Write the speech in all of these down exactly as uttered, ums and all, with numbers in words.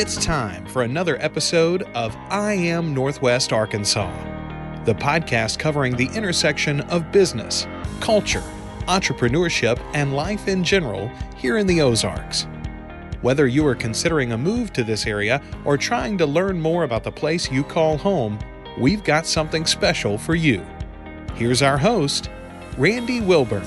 It's time for another episode of I Am Northwest Arkansas, the podcast covering the intersection of business, culture, entrepreneurship, and life in general here in the Ozarks. Whether you are considering a move to this area or trying to learn more about the place you call home, we've got something special for you. Here's our host, Randy Wilburn.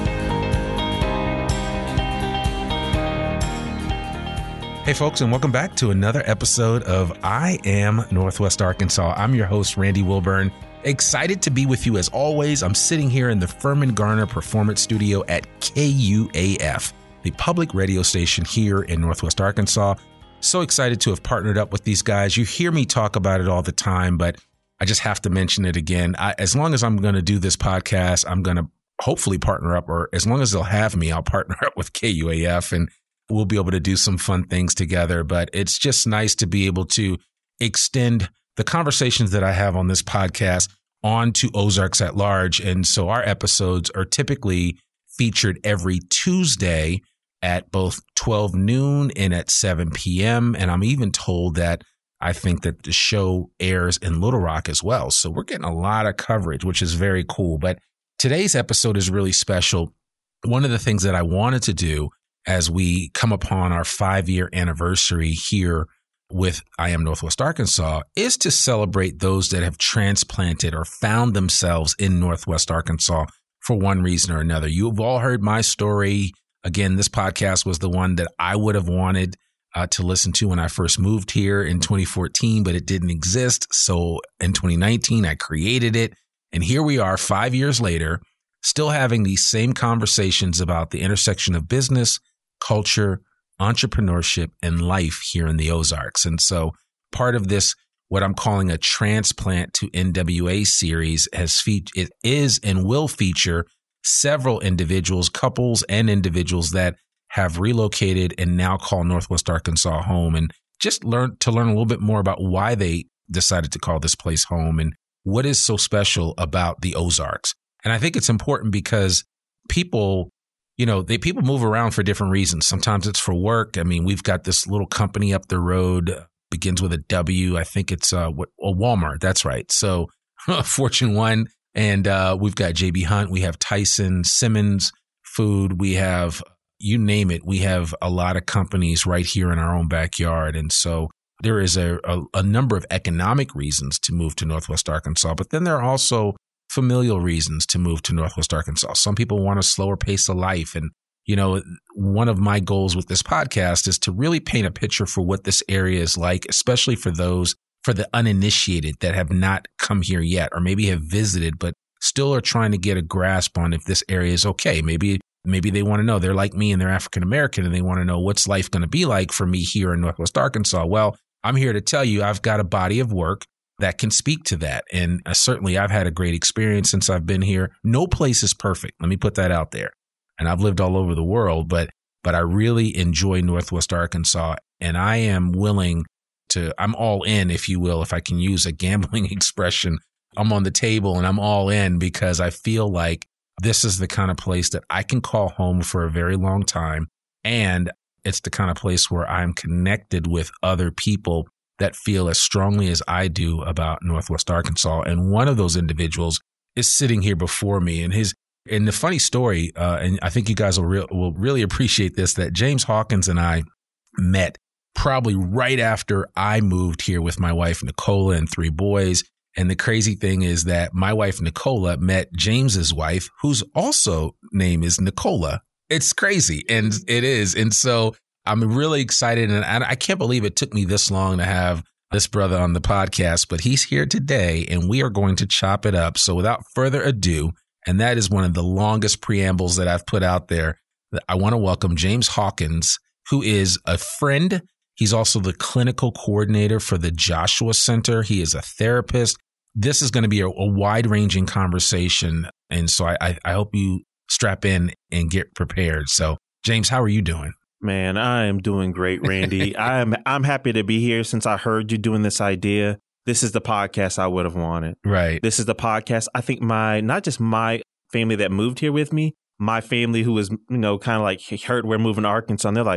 Hey folks, and welcome back to another episode of I Am Northwest Arkansas. I'm your host, Randy Wilburn. Excited to be with you as always. I'm sitting here in the Furman Garner Performance Studio at K U A F, the public radio station here in Northwest Arkansas. So excited to have partnered up with these guys. You hear me talk about it all the time, but I just have to mention it again. I, as long as I'm going to do this podcast, I'm going to hopefully partner up, or as long as they'll have me, I'll partner up with K U A F and we'll be able to do some fun things together. But it's just nice to be able to extend the conversations that I have on this podcast on to Ozarks at large. And so our episodes are typically featured every Tuesday at both twelve noon and at seven p.m. And I'm even told that I think that the show airs in Little Rock as well. So we're getting a lot of coverage, which is very cool. But today's episode is really special. One of the things that I wanted to do as we come upon our five-year anniversary here with I Am Northwest Arkansas is to celebrate those that have transplanted or found themselves in Northwest Arkansas for one reason or another. You've all heard my story. Again, this podcast was the one that I would have wanted uh, to listen to when I first moved here in twenty fourteen, but it didn't exist. So in twenty nineteen, I created it. And here we are five years later, still having these same conversations about the intersection of business, culture, entrepreneurship, and life here in the Ozarks. And so part of this, what I'm calling a transplant to N W A series, has fe- it is and will feature several individuals, couples and individuals that have relocated and now call Northwest Arkansas home, and just learn to learn a little bit more about why they decided to call this place home and what is so special about the Ozarks. And I think it's important because people You know, they people move around for different reasons. Sometimes it's for work. I mean, we've got this little company up the road, begins with a W. I think it's uh, what, a Walmart. That's right. So Fortune One. And uh, we've got J B Hunt. We have Tyson, Simmons Food. We have, you name it. We have a lot of companies right here in our own backyard. And so there is a, a, a number of economic reasons to move to Northwest Arkansas. But then there are also familial reasons to move to Northwest Arkansas. Some people want a slower pace of life. And, you know, one of my goals with this podcast is to really paint a picture for what this area is like, especially for those, for the uninitiated that have not come here yet, or maybe have visited, but still are trying to get a grasp on if this area is okay. Maybe, maybe they want to know, they're like me and they're African American, and they want to know what's life going to be like for me here in Northwest Arkansas. Well, I'm here to tell you, I've got a body of work that can speak to that. And uh, certainly I've had a great experience since I've been here. No place is perfect. Let me put that out there. And I've lived all over the world, but but I really enjoy Northwest Arkansas. And I am willing to, I'm all in, if you will, if I can use a gambling expression. I'm on the table and I'm all in because I feel like this is the kind of place that I can call home for a very long time. And it's the kind of place where I'm connected with other people that feel as strongly as I do about Northwest Arkansas. And one of those individuals is sitting here before me. And his, and the funny story, uh, and I think you guys will, re- will really appreciate this, that James Hawkins and I met probably right after I moved here with my wife, Nicola, and three boys. And the crazy thing is that my wife, Nicola, met James's wife, whose also name is Nicola. It's crazy. And it is. And so I'm really excited, and I can't believe it took me this long to have this brother on the podcast, but he's here today, and we are going to chop it up. So without further ado, and that is one of the longest preambles that I've put out there, I want to welcome James Hawkins, who is a friend. He's also the clinical coordinator for the Joshua Center. He is a therapist. This is going to be a, a wide-ranging conversation, and so I, I hope you strap in and get prepared. So, James, how are you doing? Man, I am doing great, Randy. I'm I'm happy to be here since I heard you doing this idea. This is the podcast I would have wanted. Right. This is the podcast. I think my, not just my family that moved here with me, my family who was, you know, kind of like heard we're moving to Arkansas, and they're like,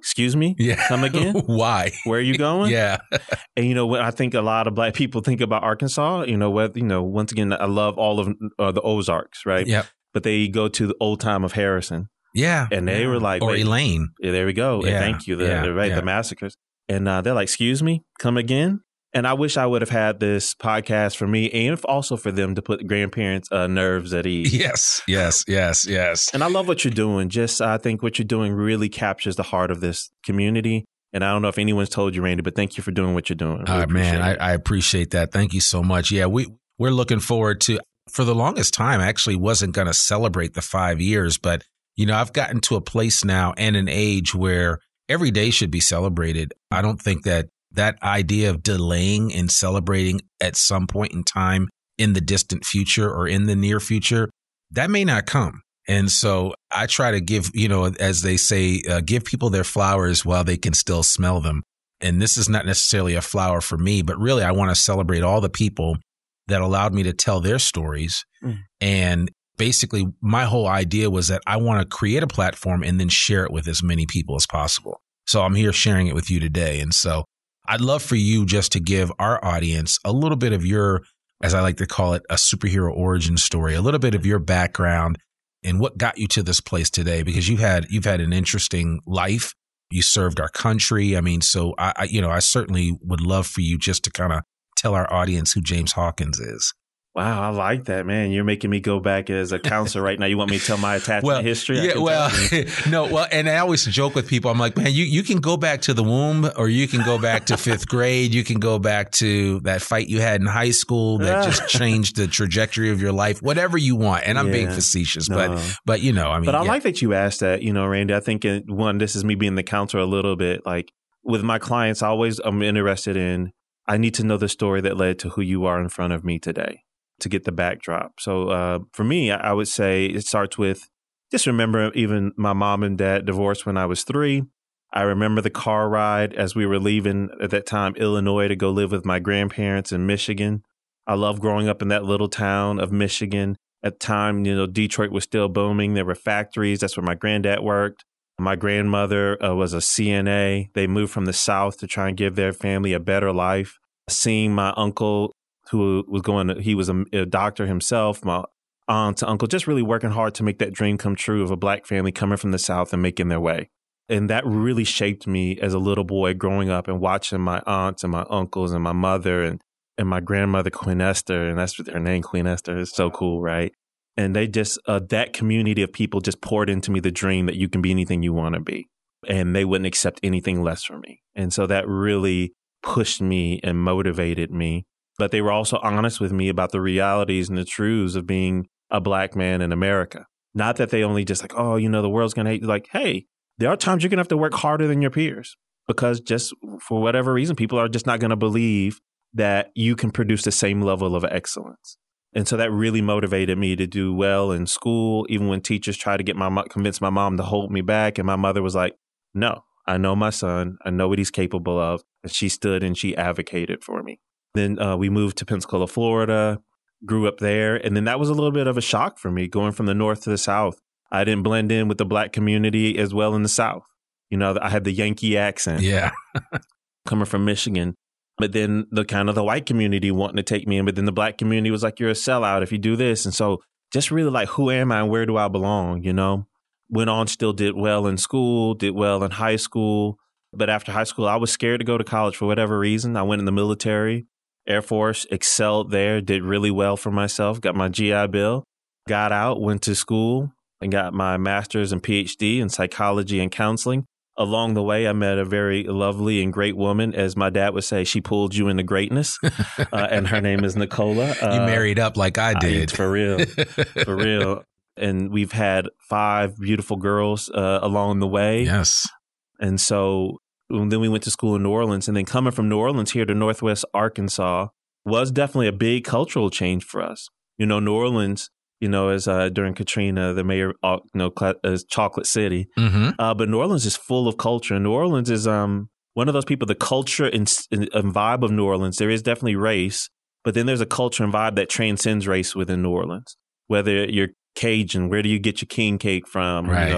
excuse me? Yeah. Come again? Why? Where are you going? Yeah. And, you know, when I think a lot of black people think about Arkansas, you know, whether, you know, once again, I love all of uh, the Ozarks, right? Yep. But they go to the old time of Harrison. Yeah. And they yeah. were like, or wait, Elaine. Yeah, there we go. Yeah. Thank you. The, Yeah. right, Yeah. the massacres. And uh, they're like, excuse me, come again? And I wish I would have had this podcast for me and also for them to put grandparents' uh, nerves at ease. Yes, yes, yes, yes. And I love what you're doing. Just I think what you're doing really captures the heart of this community. And I don't know if anyone's told you, Randy, but thank you for doing what you're doing. All really right, man, I, I appreciate that. Thank you so much. Yeah, we, we're looking forward to, for the longest time, I actually wasn't going to celebrate the five years, but, you know, I've gotten to a place now and an age where every day should be celebrated. I don't think that that idea of delaying and celebrating at some point in time in the distant future or in the near future, that may not come. And so I try to give, you know, as they say, uh, give people their flowers while they can still smell them. And this is not necessarily a flower for me, but really I want to celebrate all the people that allowed me to tell their stories. Mm. And basically my whole idea was that I want to create a platform and then share it with as many people as possible. So I'm here sharing it with you today. And so I'd love for you just to give our audience a little bit of your, as I like to call it, a superhero origin story, a little bit of your background and what got you to this place today, because you've had you've had an interesting life. You served our country. I mean, so I, I you know, I certainly would love for you just to kind of tell our audience who James Hawkins is. Wow, I like that, man. You're making me go back as a counselor right now. You want me to tell my attachment well, history? Yeah, well, no, well, and I always joke with people. I'm like, man, you, you can go back to the womb or you can go back to fifth grade. You can go back to that fight you had in high school that just changed the trajectory of your life, whatever you want. And I'm yeah, being facetious, no. but, but you know, I mean. But I yeah. like that you asked that, you know, Randy. I think, it, one, this is me being the counselor a little bit. Like with my clients, I always I'm interested in, I need to know the story that led to who you are in front of me today, to get the backdrop. So uh, for me, I would say it starts with just remember even my mom and dad divorced when I was three. I remember the car ride as we were leaving at that time, Illinois, to go live with my grandparents in Michigan. I love growing up in that little town of Michigan. At the time, you know, Detroit was still booming. There were factories. That's where my granddad worked. My grandmother uh, was a C N A. They moved from the South to try and give their family a better life. Seeing my uncle who was going to, he was a, a doctor himself, my aunt, uncle, just really working hard to make that dream come true of a black family coming from the South and making their way. And that really shaped me as a little boy growing up and watching my aunts and my uncles and my mother and, and my grandmother, Queen Esther, and that's their name, Queen Esther, is so cool, right? And they just, uh, that community of people just poured into me the dream that you can be anything you want to be. And they wouldn't accept anything less from me. And so that really pushed me and motivated me. But they were also honest with me about the realities and the truths of being a black man in America. Not that they only just like, oh, you know, the world's going to hate you. Like, hey, there are times you're going to have to work harder than your peers because just for whatever reason, people are just not going to believe that you can produce the same level of excellence. And so that really motivated me to do well in school, even when teachers tried to get my mo- convince my mom to hold me back. And my mother was like, no, I know my son. I know what he's capable of. And she stood and she advocated for me. Then uh, we moved to Pensacola, Florida, grew up there. And then that was a little bit of a shock for me going from the North to the South. I didn't blend in with the black community as well in the South. You know, I had the Yankee accent. Yeah. Coming from Michigan. But then the kind of the white community wanting to take me in. But then the black community was like, you're a sellout if you do this. And so just really like, who am I and where do I belong? You know, went on, still did well in school, did well in high school. But after high school, I was scared to go to college for whatever reason. I went in the military. Air Force, excelled there, did really well for myself, got my G I Bill, got out, went to school and got my master's and P H D in psychology and counseling. Along the way, I met a very lovely and great woman. As my dad would say, she pulled you into greatness. uh, and her name is Nicola. Uh, you married up like I did. I, for real. For real. And we've had five beautiful girls uh, along the way. Yes. And so then we went to school in New Orleans, and then coming from New Orleans here to Northwest Arkansas was definitely a big cultural change for us. You know, New Orleans, you know, as uh, during Katrina, the mayor, uh, you know, as Chocolate City. Mm-hmm. Uh, but New Orleans is full of culture. And New Orleans is um one of those people, the culture and, and vibe of New Orleans. There is definitely race, but then there's a culture and vibe that transcends race within New Orleans. Whether you're Cajun, where do you get your king cake from? Right. You know,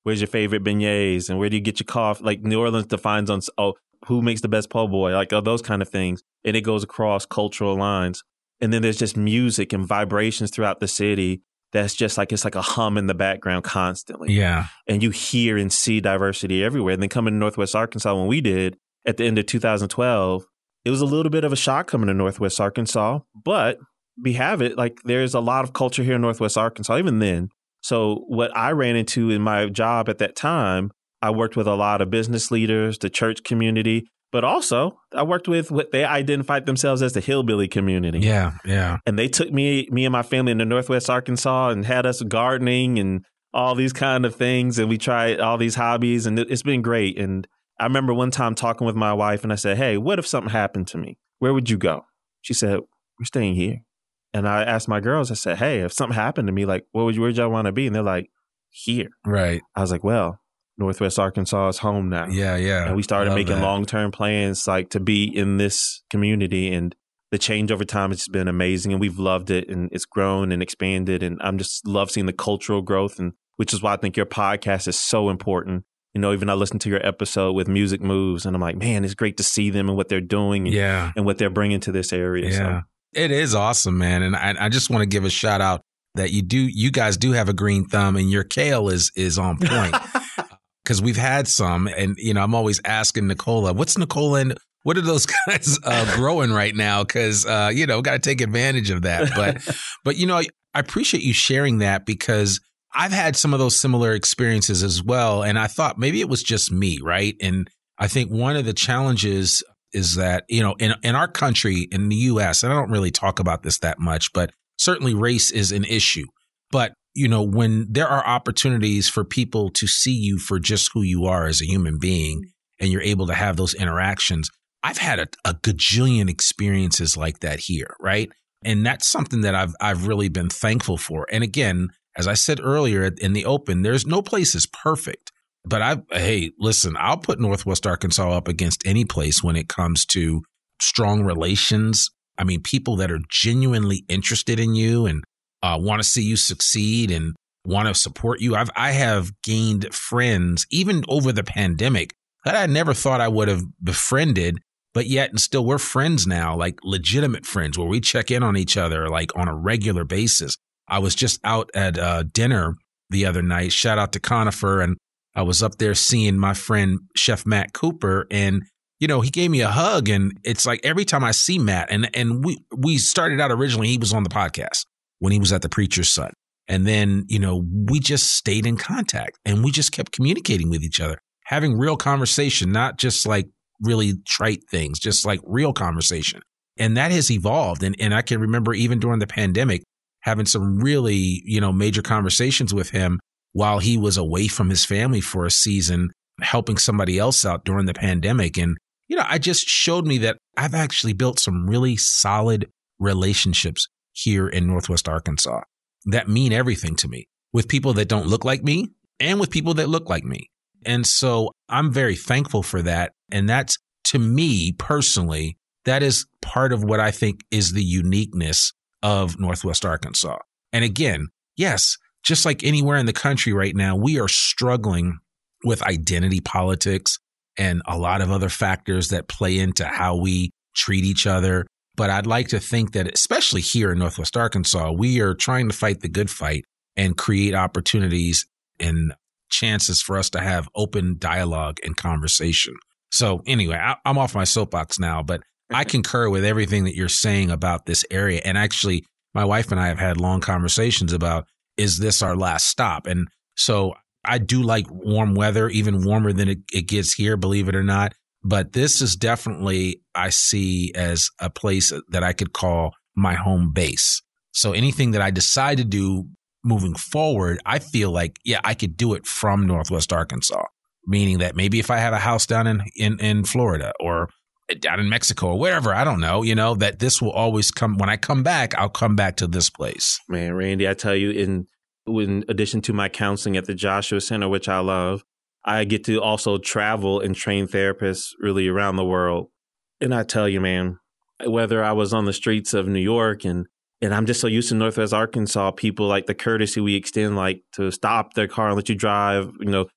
where's your favorite beignets and where do you get your coffee? Like New Orleans defines on, oh, who makes the best po' boy? Like oh, those kind of things. And it goes across cultural lines. And then there's just music and vibrations throughout the city. That's just like, it's like a hum in the background constantly. Yeah. And you hear and see diversity everywhere. And then coming to Northwest Arkansas, when we did at the end of two thousand twelve, it was a little bit of a shock coming to Northwest Arkansas, but we have it. Like there's a lot of culture here in Northwest Arkansas, even then. So what I ran into in my job at that time, I worked with a lot of business leaders, the church community, but also I worked with what they identified themselves as the hillbilly community. Yeah, yeah. And they took me, me and my family into Northwest Arkansas and had us gardening and all these kind of things. And we tried all these hobbies and it's been great. And I remember one time talking with my wife and I said, hey, what if something happened to me? Where would you go? She said, we're staying here. And I asked my girls, I said, hey, if something happened to me, like, what would you, where'd y'all want to be? And they're like, here. Right. I was like, well, Northwest Arkansas is home now. Yeah, yeah. And we started Love making that. long-term plans like to be in this community. And the change over time has been amazing. And we've loved it. And it's grown and expanded. And I'm just love seeing the cultural growth. And which is why I think your podcast is so important. You know, even I listened to your episode with Music Moves and I'm like, man, it's great to see them and what they're doing and, yeah. and what they're bringing to this area. Yeah. So. It is awesome, man. And I, I just want to give a shout out that you do, you guys do have a green thumb and your kale is, is on point. Because we've had some, and you know, I'm always asking Nicola, what's Nicola and what are those guys uh, growing right now? Because uh, you know, got to take advantage of that. But, but you know, I appreciate you sharing that because I've had some of those similar experiences as well, and I thought maybe it was just me, right? And I think one of the challenges is that you know, in in our country, in the U S, and I don't really talk about this that much, but certainly race is an issue, but you know, when there are opportunities for people to see you for just who you are as a human being and you're able to have those interactions, I've had a, a gajillion experiences like that here, right? And that's something that I've I've really been thankful for. And again, as I said earlier in the open, there's no place is perfect. But I, hey, listen, I'll put Northwest Arkansas up against any place when it comes to strong relations. I mean, people that are genuinely interested in you and Uh, want to see you succeed and want to support you. I've, I have gained friends, even over the pandemic, that I never thought I would have befriended, but yet and still we're friends now, like legitimate friends where we check in on each other like on a regular basis. I was just out at uh, dinner the other night. Shout out to Conifer. And I was up there seeing my friend, Chef Matt Cooper. And, you know, he gave me a hug. And it's like every time I see Matt, and, and we, we started out originally, he was on the podcast when he was at the Preacher's Son. And then, you know, we just stayed in contact and we just kept communicating with each other, having real conversation, not just like really trite things, just like real conversation. And that has evolved. And, and I can remember even during the pandemic, having some really, you know, major conversations with him while he was away from his family for a season, helping somebody else out during the pandemic. And, you know, I just showed me that I've actually built some really solid relationships here in Northwest Arkansas that mean everything to me, with people that don't look like me and with people that look like me. And so I'm very thankful for that. And that's, to me personally, that is part of what I think is the uniqueness of Northwest Arkansas. And again, yes, just like anywhere in the country right now, we are struggling with identity politics and a lot of other factors that play into how we treat each other. But I'd like to think that, especially here in Northwest Arkansas, we are trying to fight the good fight and create opportunities and chances for us to have open dialogue and conversation. So anyway, I, I'm off my soapbox now, but I concur with everything that you're saying about this area. And actually, my wife and I have had long conversations about, is this our last stop? And so I do like warm weather, even warmer than it, it gets here, believe it or not. But this is definitely, I see as a place that I could call my home base. So anything that I decide to do moving forward, I feel like, yeah, I could do it from Northwest Arkansas, meaning that maybe if I have a house down in, in, in Florida or down in Mexico or wherever, I don't know, you know, that this will always come. When I come back, I'll come back to this place. Man, Randy, I tell you, in, in addition to my counseling at the Joshua Center, which I love, I get to also travel and train therapists really around the world. And I tell you, man, whether I was on the streets of New York and and I'm just so used to Northwest Arkansas, people like the courtesy we extend, like to stop their car and let you drive, you know,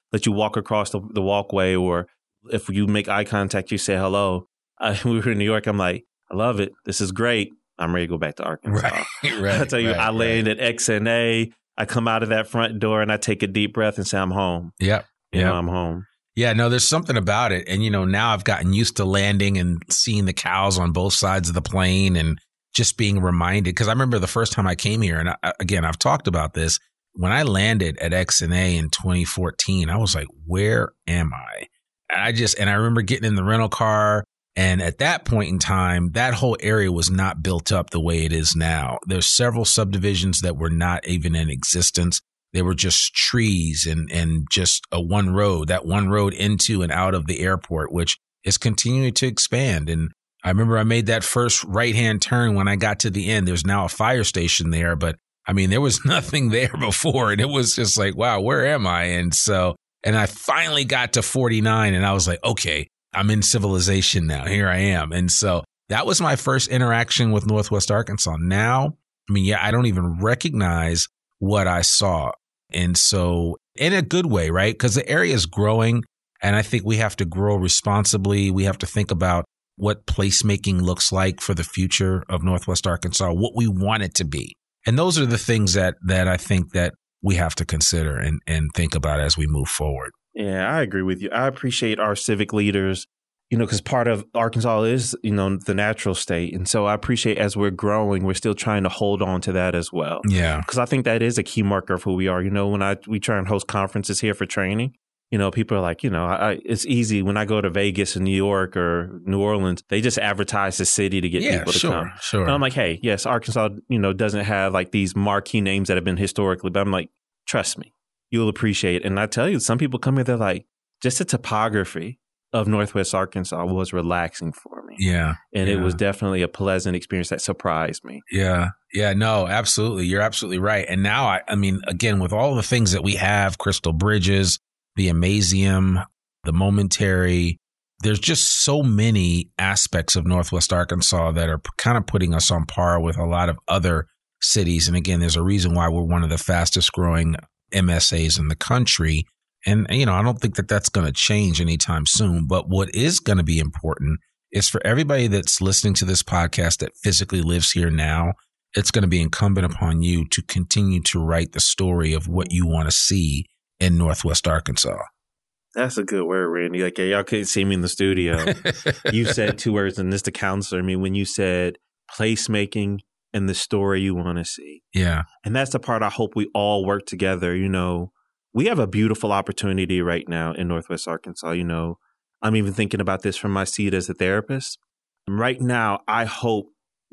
let you walk across the, the walkway, or if you make eye contact, you say hello. Uh, we were in New York. I'm like, I love it. This is great. I'm ready to go back to Arkansas. Right, right, I tell you, right, I land right. at X N A. I come out of that front door and I take a deep breath and say, I'm home. Yep. You yep. know, I'm home. Yeah, no, there's something about it. And, you know, now I've gotten used to landing and seeing the cows on both sides of the plane and just being reminded. Because I remember the first time I came here, and I, again, I've talked about this. When I landed at X N A in twenty fourteen, I was like, where am I? And I just, and I remember getting in the rental car. And at that point in time, that whole area was not built up the way it is now. There's several subdivisions that were not even in existence. They were just trees and, and just a one road, that one road into and out of the airport, which is continuing to expand. And I remember I made that first right-hand turn when I got to the end. There's now a fire station there, but I mean, there was nothing there before. And it was just like, wow, where am I? And so, and I finally got to forty-nine and I was like, okay, I'm in civilization now. Here I am. And so that was my first interaction with Northwest Arkansas. Now, I mean, yeah, I don't even recognize what I saw. And so in a good way, right? Because the area is growing and I think we have to grow responsibly. We have to think about what placemaking looks like for the future of Northwest Arkansas, what we want it to be. And those are the things that that I think that we have to consider and, and think about as we move forward. Yeah, I agree with you. I appreciate our civic leaders, you know, because part of Arkansas is, you know, the natural state. And so I appreciate as we're growing, we're still trying to hold on to that as well. Yeah. Because I think that is a key marker of who we are. You know, when I we try and host conferences here for training, you know, people are like, you know, I, it's easy when I go to Vegas and New York or New Orleans, they just advertise the city to get yeah, people to sure, come. Sure. And I'm like, hey, yes, Arkansas, you know, doesn't have like these marquee names that have been historically, but I'm like, trust me, you'll appreciate it. And I tell you, some people come here, they're like, just the topography of Northwest Arkansas was relaxing for me. Yeah. And yeah. it was definitely a pleasant experience that surprised me. Yeah. Yeah. No, absolutely. You're absolutely right. And now, I, I mean, again, with all the things that we have, Crystal Bridges, the Amazium, the Momentary, there's just so many aspects of Northwest Arkansas that are kind of putting us on par with a lot of other cities. And again, there's a reason why we're one of the fastest growing M S As in the country. And, you know, I don't think that that's going to change anytime soon. But what is going to be important is for everybody that's listening to this podcast that physically lives here now, it's going to be incumbent upon you to continue to write the story of what you want to see in Northwest Arkansas. That's a good word, Randy. Like, yeah, y'all couldn't see me in the studio. You said two words, and this the counselor. I mean, when you said placemaking and the story you want to see. Yeah. And that's the part I hope we all work together. You know, we have a beautiful opportunity right now in Northwest Arkansas. You know, I'm even thinking about this from my seat as a therapist. Right now, I hope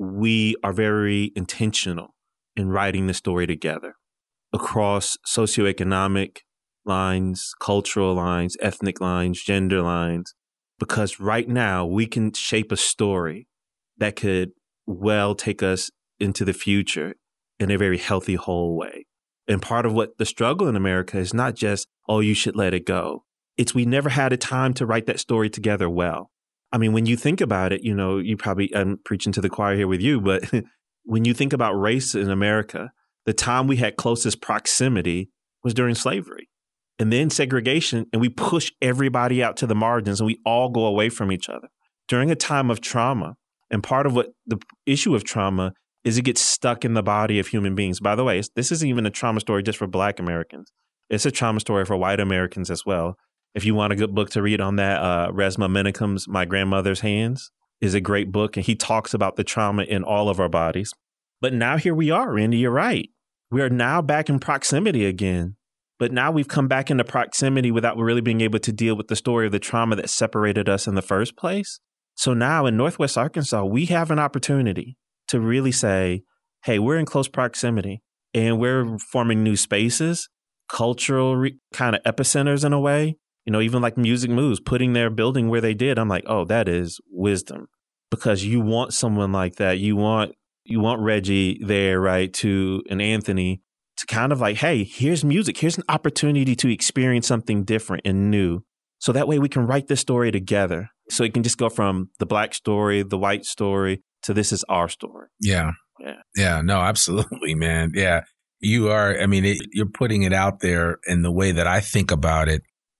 we are very intentional in writing the story together across socioeconomic lines, cultural lines, ethnic lines, gender lines, because right now we can shape a story that could well take us into the future in a very healthy, whole way. And part of what the struggle in America is not just, oh, you should let it go. It's we never had a time to write that story together well. I mean, when you think about it, you know, you probably, I'm preaching to the choir here with you, but when you think about race in America, the time we had closest proximity was during slavery and then segregation. And we push everybody out to the margins and we all go away from each other during a time of trauma. And part of what the issue of trauma is it gets stuck in the body of human beings. By the way, this isn't even a trauma story just for Black Americans. It's a trauma story for white Americans as well. If you want a good book to read on that, uh, Resmaa Menakem's My Grandmother's Hands is a great book. And he talks about the trauma in all of our bodies. But now here we are, Randy, you're right. We are now back in proximity again. But now we've come back into proximity without really being able to deal with the story of the trauma that separated us in the first place. So now in Northwest Arkansas, we have an opportunity to really say, hey, we're in close proximity and we're forming new spaces, cultural re- kind of epicenters in a way. You know, even like Music Moves, putting their building where they did. I'm like, oh, that is wisdom, because you want someone like that. You want you want Reggie there, right, to an Anthony to kind of like, hey, here's music. Here's an opportunity to experience something different and new. So that way we can write this story together. So it can just go from the Black story, the white story, to this is our story. Yeah. Yeah. Yeah. No, absolutely, man. Yeah. You are, I mean, it, you're putting it out there in the way that I think about it.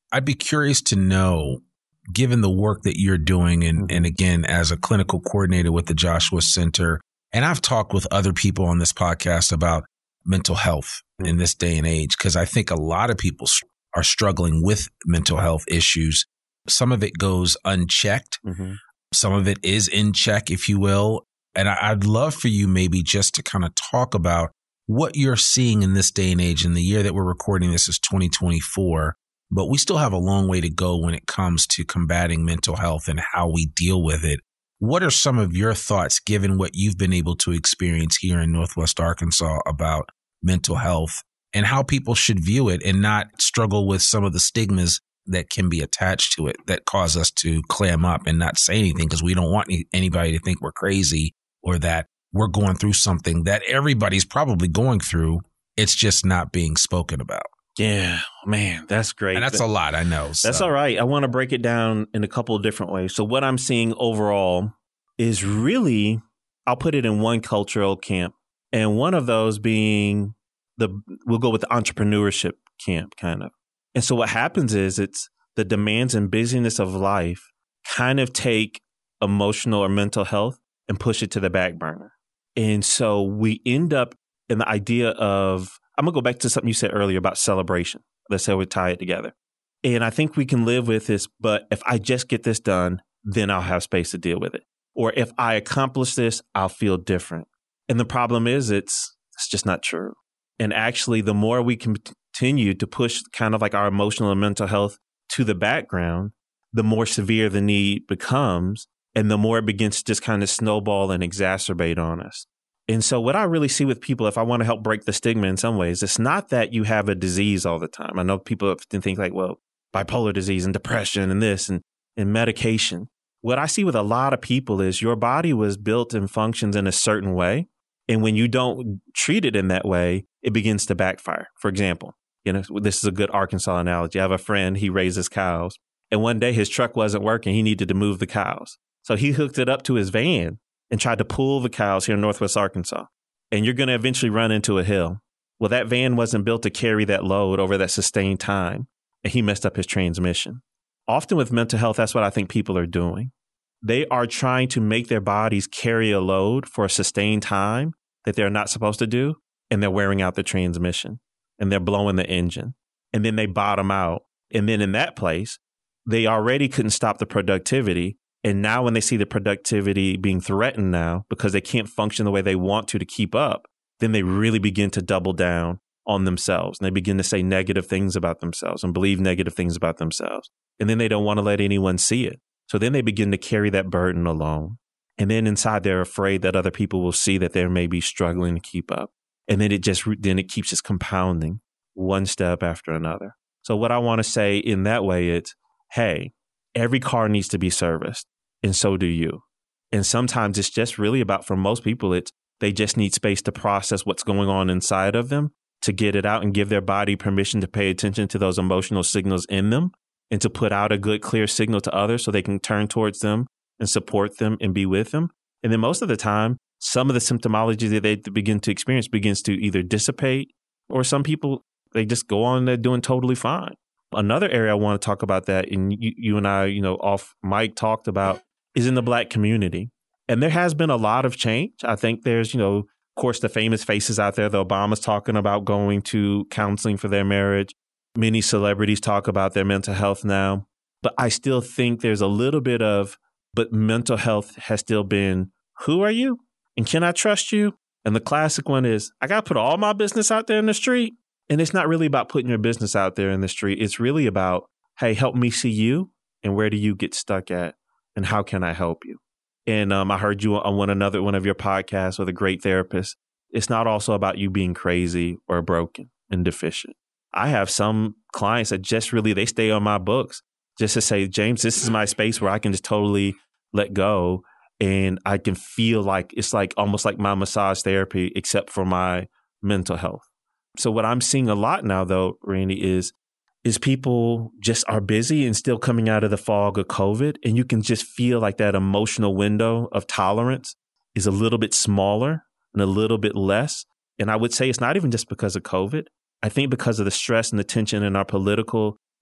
I'd be curious to know, given the work that you're doing, and, mm-hmm. and again, as a clinical coordinator with the Joshua Center, and I've talked with other people on this podcast about mental health mm-hmm. in this day and age, because I think a lot of people are struggling with mental health issues. Some of it goes unchecked. Mm-hmm. Some of it is in check, if you will. And I, I'd love for you maybe just to kind of talk about what you're seeing in this day and age. In the year that we're recording this is twenty twenty-four, but we still have a long way to go when it comes to combating mental health and how we deal with it. What are some of your thoughts, given what you've been able to experience here in Northwest Arkansas, about mental health and how people should view it and not struggle with some of the stigmas that can be attached to it that cause us to clam up and not say anything because we don't want any, anybody to think we're crazy or that we're going through something that everybody's probably going through. It's just not being spoken about. Yeah, man, that's great. And that's but a lot, I know. So. That's all right. I want to break it down in a couple of different ways. So what I'm seeing overall is really, I'll put it in one cultural camp. And one of those being the, we'll go with the entrepreneurship camp kind of. And so what happens is it's the demands and busyness of life kind of take emotional or mental health and push it to the back burner. And so we end up in the idea of, I'm going to go back to something you said earlier about celebration. Let's say we tie it together. And I think we can live with this, but if I just get this done, then I'll have space to deal with it. Or if I accomplish this, I'll feel different. And the problem is it's it's just not true. And actually, the more we can continue to push kind of like our emotional and mental health to the background, the more severe the need becomes and the more it begins to just kind of snowball and exacerbate on us. And so what I really see with people, if I want to help break the stigma in some ways, it's not that you have a disease all the time. I know people often think like, well, bipolar disease and depression and this and, and medication. What I see with a lot of people is your body was built and functions in a certain way. And when you don't treat it in that way, it begins to backfire. For example, you know, this is a good Arkansas analogy. I have a friend, he raises cows. And one day his truck wasn't working. He needed to move the cows. So he hooked it up to his van and tried to pull the cows here in Northwest Arkansas. And you're going to eventually run into a hill. Well, that van wasn't built to carry that load over that sustained time. And he messed up his transmission. Often with mental health, that's what I think people are doing. They are trying to make their bodies carry a load for a sustained time that they're not supposed to do. And they're wearing out the transmission and they're blowing the engine. And then they bottom out. And then in that place, they already couldn't stop the productivity. And now when they see the productivity being threatened now because they can't function the way they want to to keep up, then they really begin to double down on themselves. And they begin to say negative things about themselves and believe negative things about themselves. And then they don't want to let anyone see it. So then they begin to carry that burden alone. And then inside they're afraid that other people will see that they're maybe struggling to keep up. And then it just, then it keeps just compounding one step after another. So what I want to say in that way, it's, hey, every car needs to be serviced. And so do you. And sometimes it's just really about, for most people, it's they just need space to process what's going on inside of them, to get it out and give their body permission to pay attention to those emotional signals in them and to put out a good, clear signal to others so they can turn towards them and support them and be with them. And then most of the time, some of the symptomology that they begin to experience begins to either dissipate or some people, they just go on, they're doing totally fine. Another area I want to talk about that, and you, you and I, you know, off mic talked about, is in the Black community. And there has been a lot of change. I think there's, you know, of course, the famous faces out there. The Obamas talking about going to counseling for their marriage. Many celebrities talk about their mental health now. But I still think there's a little bit of, but mental health has still been, who are you? And can I trust you? And the classic one is, I got to put all my business out there in the street. And it's not really about putting your business out there in the street. It's really about, hey, help me see you. And where do you get stuck at? And how can I help you? And um, I heard you on one another, one of your podcasts with a great therapist. It's not also about you being crazy or broken and deficient. I have some clients that just really, they stay on my books just to say, James, this is my space where I can just totally let go. And I can feel like it's like almost like my massage therapy, except for my mental health. So what I'm seeing a lot now, though, Randy, is is people just are busy and still coming out of the fog of COVID. And you can just feel like that emotional window of tolerance is a little bit smaller and a little bit less. And I would say it's not even just because of COVID. I think because of the stress and the tension in our political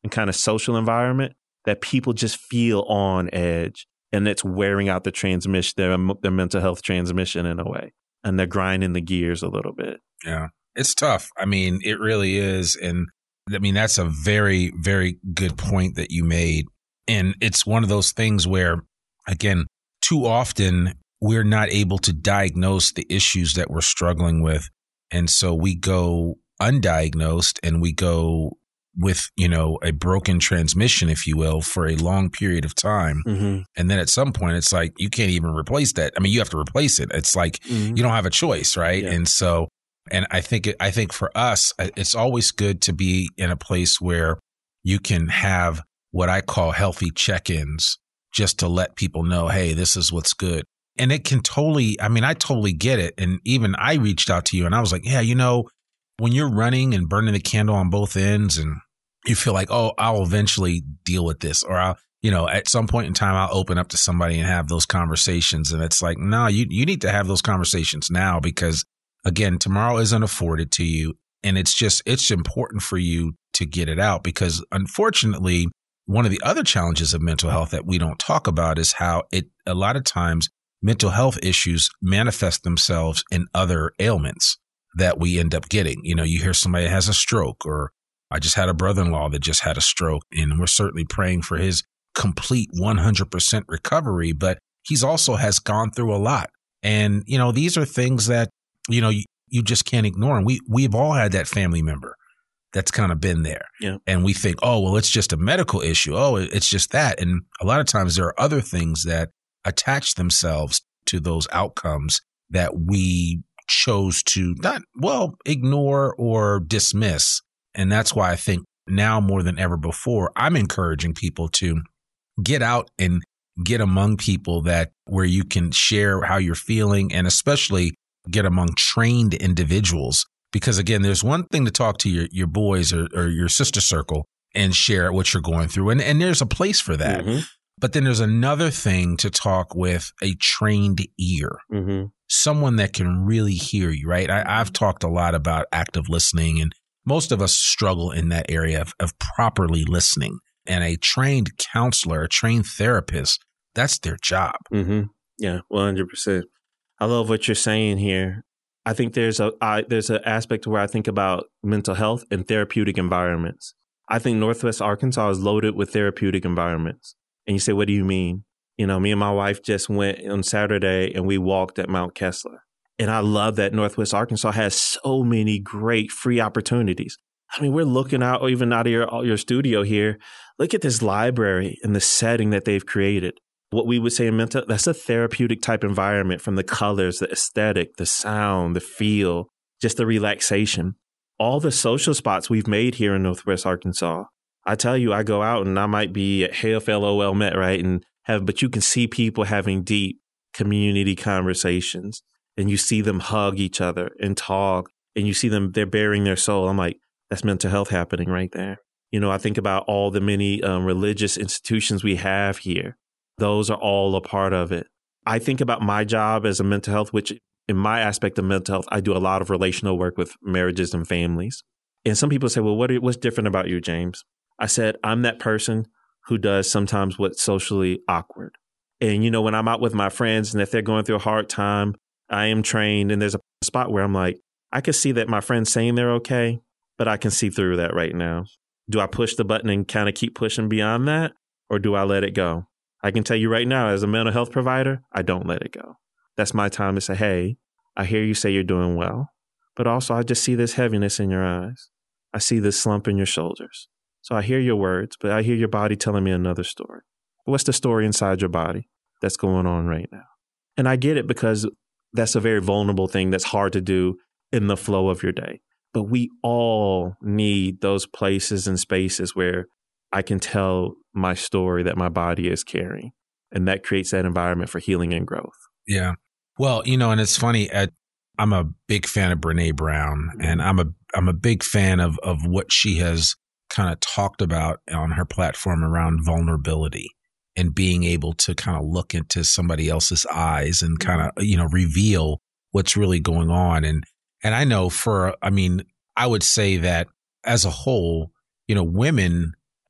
and kind of social environment that people just feel on edge, and it's wearing out the transmission, their, their mental health transmission in a way, and they're grinding the gears a little bit. Yeah, it's tough. I mean, it really is. And I mean, that's a very, very good point that you made. And it's one of those things where, again, too often we're not able to diagnose the issues that we're struggling with. And so we go undiagnosed and we go with, you know, a broken transmission, if you will, for a long period of time. Mm-hmm. And then at some point, it's like, you can't even replace that. I mean, you have to replace it. It's like, mm-hmm. you don't have a choice, right? Yeah. And so, and I think, it, I think for us, it's always good to be in a place where you can have what I call healthy check-ins, just to let people know, hey, this is what's good. And it can totally, I mean, I totally get it. And even I reached out to you and I was like, yeah, you know, when you're running and burning the candle on both ends and you feel like, oh, I'll eventually deal with this, or I'll, you know, at some point in time, I'll open up to somebody and have those conversations. And it's like, no, you, you need to have those conversations now, because again, tomorrow isn't afforded to you. And it's just, it's important for you to get it out, because unfortunately, one of the other challenges of mental health that we don't talk about is how it, a lot of times, mental health issues manifest themselves in other ailments that we end up getting. You know, you hear somebody has a stroke, or I just had a brother-in-law that just had a stroke, and we're certainly praying for his complete one hundred percent recovery, but he's also has gone through a lot. And, you know, these are things that, you know, you, you just can't ignore. And we, we've all had that family member that's kind of been there. Yeah. And we think, oh, well, it's just a medical issue. Oh, it's just that. And a lot of times there are other things that attach themselves to those outcomes that we chose to not, well, ignore or dismiss. And that's why I think now more than ever before, I'm encouraging people to get out and get among people that where you can share how you're feeling, and especially get among trained individuals. Because again, there's one thing to talk to your, your boys or, or your sister circle and share what you're going through. And, and there's a place for that. Mm-hmm. But then there's another thing to talk with a trained ear, mm-hmm. someone that can really hear you, right? I, I've talked a lot about active listening, and most of us struggle in that area of, of properly listening. And a trained counselor, a trained therapist, that's their job. Mm-hmm. Yeah, one hundred percent. I love what you're saying here. I think there's a I, there's an aspect where I think about mental health and therapeutic environments. I think Northwest Arkansas is loaded with therapeutic environments. And you say, what do you mean? You know, me and my wife just went on Saturday and we walked at Mount Kessler. And I love that Northwest Arkansas has so many great free opportunities. I mean, we're looking out, even out of your, your studio here. Look at this library and the setting that they've created. What we would say in mental, that's a therapeutic type environment, from the colors, the aesthetic, the sound, the feel, just the relaxation. All the social spots we've made here in Northwest Arkansas. I tell you, I go out and I might be at H A F L O L Met, right? And have, but you can see people having deep community conversations, and you see them hug each other and talk, and you see them, they're bearing their soul. I'm like, that's mental health happening right there. You know, I think about all the many um, religious institutions we have here. Those are all a part of it. I think about my job as a mental health, which in my aspect of mental health, I do a lot of relational work with marriages and families. And some people say, well, what are, what's different about you, James? I said, I'm that person who does sometimes what's socially awkward. And, you know, when I'm out with my friends and if they're going through a hard time, I am trained, and there's a spot where I'm like, I can see that my friend's saying they're okay, but I can see through that right now. Do I push the button and kind of keep pushing beyond that, or do I let it go? I can tell you right now, as a mental health provider, I don't let it go. That's my time to say, hey, I hear you say you're doing well, but also I just see this heaviness in your eyes. I see this slump in your shoulders. So I hear your words, but I hear your body telling me another story. What's the story inside your body that's going on right now? And I get it, because that's a very vulnerable thing that's hard to do in the flow of your day. But we all need those places and spaces where I can tell my story that my body is carrying. And that creates that environment for healing and growth. Yeah. Well, you know, and it's funny, at, I'm a big fan of Brene Brown, and I'm a I'm a big fan of of what she has kind of talked about on her platform around vulnerability and being able to kind of look into somebody else's eyes and kind of, you know, reveal what's really going on. And, and I know for, I mean, I would say that as a whole, you know, women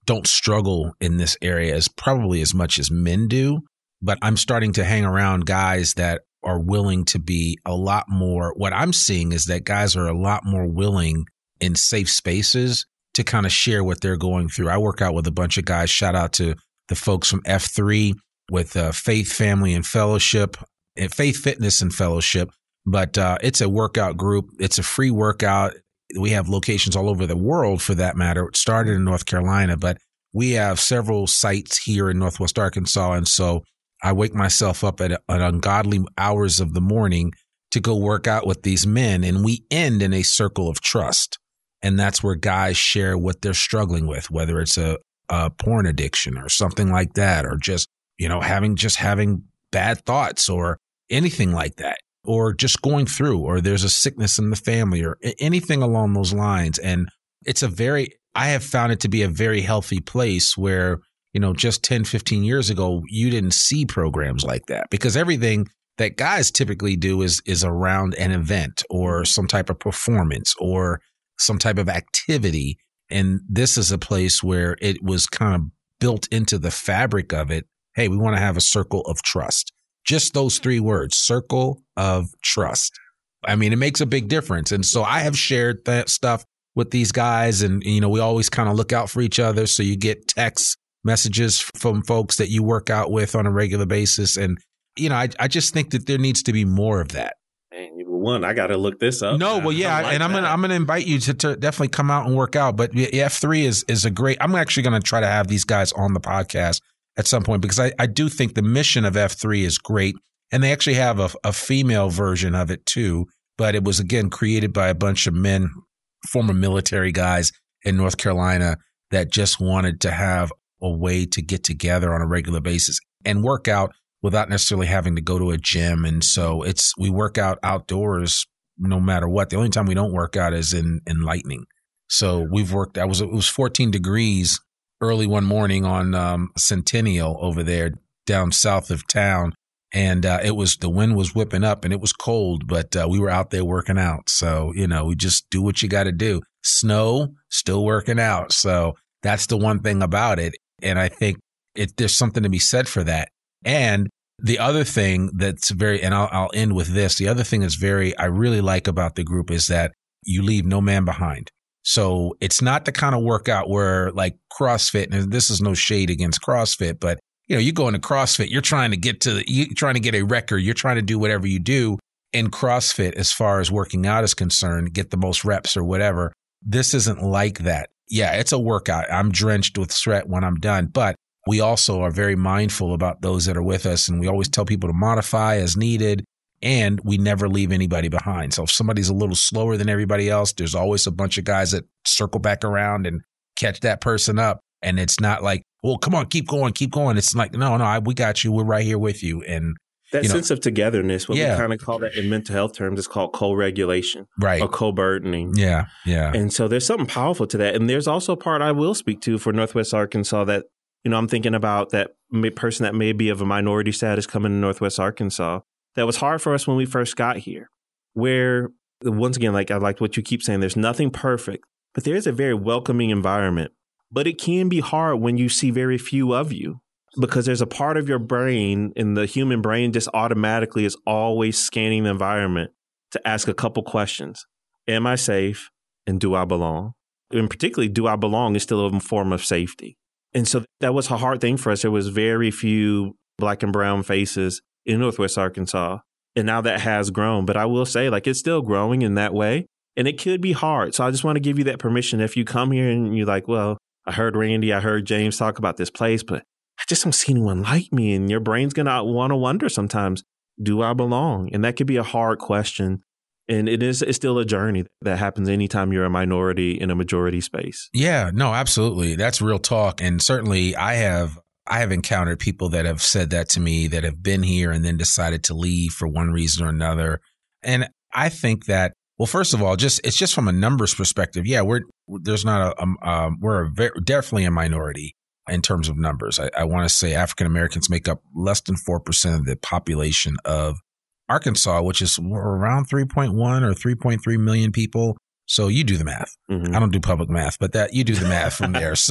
don't struggle in this area as probably as much as men do. But I'm starting to hang around guys that are willing to be a lot more. What I'm seeing is that guys are a lot more willing in safe spaces to kind of share what they're going through. I work out with a bunch of guys. Shout out to the folks from F three with uh, Faith, Family, and Fellowship, and Faith, Fitness, and Fellowship. But uh, it's a workout group. It's a free workout. We have locations all over the world for that matter. It started in North Carolina, but we have several sites here in Northwest Arkansas. And so I wake myself up at, at ungodly hours of the morning to go work out with these men. And we end in a circle of trust. And that's where guys share what they're struggling with, whether it's a, a porn addiction or something like that, or just, you know, having just having bad thoughts or anything like that, or just going through, or there's a sickness in the family or anything along those lines. And it's a very, I have found it to be a very healthy place where, you know, just ten, fifteen years ago, you didn't see programs like that because everything that guys typically do is, is around an event or some type of performance or some type of activity. And this is a place where it was kind of built into the fabric of it. Hey, we want to have a circle of trust. Just those three words, circle of trust. I mean, it makes a big difference. And so I have shared that stuff with these guys and, you know, we always kind of look out for each other. So you get text messages from folks that you work out with on a regular basis. And, you know, I, I just think that there needs to be more of that. One, I got to look this up. No, well, yeah, like and I'm gonna I'm gonna invite you to, to definitely come out and work out. But F three is is a great. I'm actually gonna try to have these guys on the podcast at some point because I, I do think the mission of F three is great, and they actually have a, a female version of it too. But it was again created by a bunch of men, former military guys in North Carolina that just wanted to have a way to get together on a regular basis and work out without necessarily having to go to a gym. And so it's, we work out outdoors no matter what. The only time we don't work out is in, in lightning. So we've worked, I was, it was fourteen degrees early one morning on um, Centennial over there down south of town. And uh, it was, the wind was whipping up and it was cold, but uh, we were out there working out. So, you know, we just do what you got to do. Snow, still working out. So that's the one thing about it. And I think it, there's something to be said for that. And the other thing that's very, and I'll, I'll end with this, the other thing that's very, I really like about the group is that you leave no man behind. So it's not the kind of workout where like CrossFit, and this is no shade against CrossFit, but you know, you go into CrossFit, you're trying to get to, you're trying to get a record, you're trying to do whatever you do in CrossFit as far as working out is concerned, get the most reps or whatever. This isn't like that. Yeah, it's a workout. I'm drenched with sweat when I'm done, but we also are very mindful about those that are with us, and we always tell people to modify as needed, and we never leave anybody behind. So if somebody's a little slower than everybody else, there's always a bunch of guys that circle back around and catch that person up. And it's not like, well, come on, keep going, keep going. It's like, no, no, I, we got you. We're right here with you. And that you know, sense of togetherness, what yeah. we kind of call that in mental health terms, is called co-regulation, right, or co-burdening. Yeah, yeah. And so there's something powerful to that. And there's also a part I will speak to for Northwest Arkansas that, you know, I'm thinking about that person that may be of a minority status coming to Northwest Arkansas. That was hard for us when we first got here, where once again, like I like what you keep saying, there's nothing perfect, but there is a very welcoming environment. But it can be hard when you see very few of you, because there's a part of your brain, and the human brain just automatically is always scanning the environment to ask a couple questions. Am I safe? And do I belong? And particularly, do I belong is still a form of safety. And so that was a hard thing for us. There was very few Black and brown faces in Northwest Arkansas. And now that has grown. But I will say, like, it's still growing in that way. And it could be hard. So I just want to give you that permission. If you come here and you're like, well, I heard Randy, I heard James talk about this place, but I just don't see anyone like me. And your brain's going to want to wonder sometimes, do I belong? And that could be a hard question. And it is it's still a journey that happens anytime you're a minority in a majority space. Yeah, no, absolutely. That's real talk. And certainly I have I have encountered people that have said that to me, that have been here and then decided to leave for one reason or another. And I think that, well, first of all, just it's just from a numbers perspective. Yeah, we're there's not a um, um, we're a very, definitely a minority in terms of numbers. I, I want to say African Americans make up less than four percent of the population of Arkansas, which is around three point one or three point three million people. So you do the math. Mm-hmm. I don't do public math, but that you do the math from there. So